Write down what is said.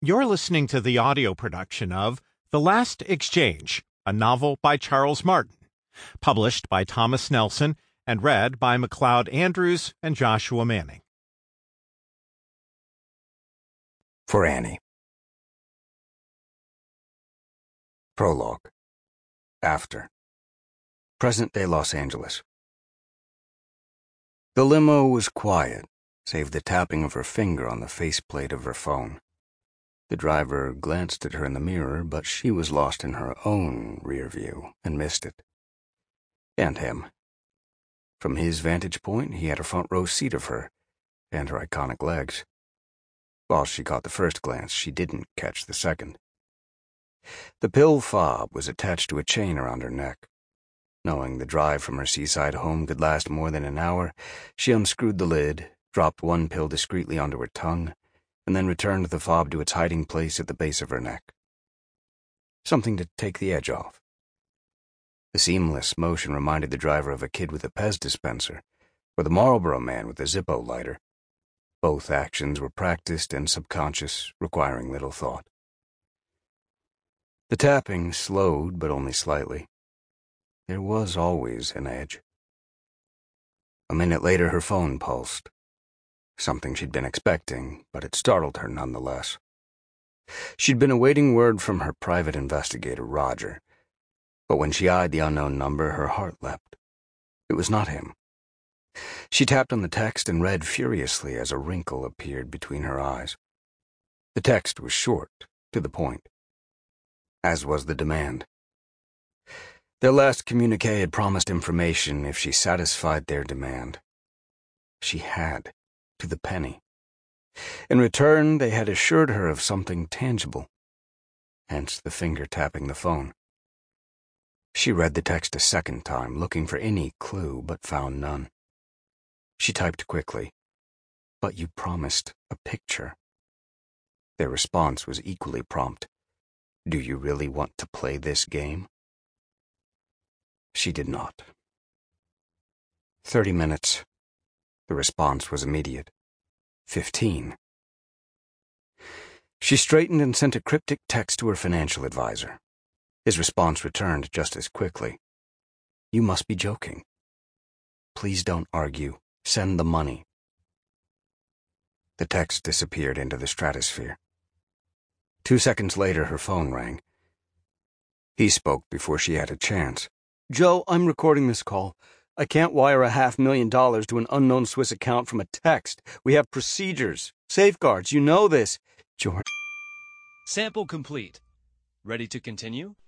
You're listening to the audio production of The Last Exchange, a novel by Charles Martin, published by Thomas Nelson and read by McLeod Andrews and Joshua Manning. For Annie. Prologue. After. Present-day Los Angeles. The limo was quiet, save the tapping of her finger on the faceplate of her phone. The driver glanced at her in the mirror, but she was lost in her own rear view and missed it. And him. From his vantage point, he had a front row seat of her and her iconic legs. While she caught the first glance, she didn't catch the second. The pill fob was attached to a chain around her neck. Knowing the drive from her seaside home could last more than an hour, she unscrewed the lid, dropped one pill discreetly onto her tongue, and then returned the fob to its hiding place at the base of her neck. Something to take the edge off. The seamless motion reminded the driver of a kid with a Pez dispenser, or the Marlboro man with a Zippo lighter. Both actions were practiced and subconscious, requiring little thought. The tapping slowed, but only slightly. There was always an edge. A minute later, her phone pulsed. Something she'd been expecting, but it startled her nonetheless. She'd been awaiting word from her private investigator, Roger, but when she eyed the unknown number, her heart leapt. It was not him. She tapped on the text and read furiously as a wrinkle appeared between her eyes. The text was short, to the point, as was the demand. Their last communique had promised information if she satisfied their demand. She had, to the penny. In return, they had assured her of something tangible, hence the finger tapping the phone. She read the text a second time, looking for any clue, but found none. She typed quickly, "But you promised a picture." Their response was equally prompt. "Do you really want to play this game?" She did not. 30 minutes. The response was immediate. 15. She straightened and sent a cryptic text to her financial advisor. His response returned just as quickly. "You must be joking. Please don't argue. Send the money." The text disappeared into the stratosphere. 2 seconds later, her phone rang. He spoke before she had a chance. "Joe, I'm recording this call. I can't wire $500,000 to an unknown Swiss account from a text. We have procedures, safeguards. You know this. George." Sample complete. Ready to continue?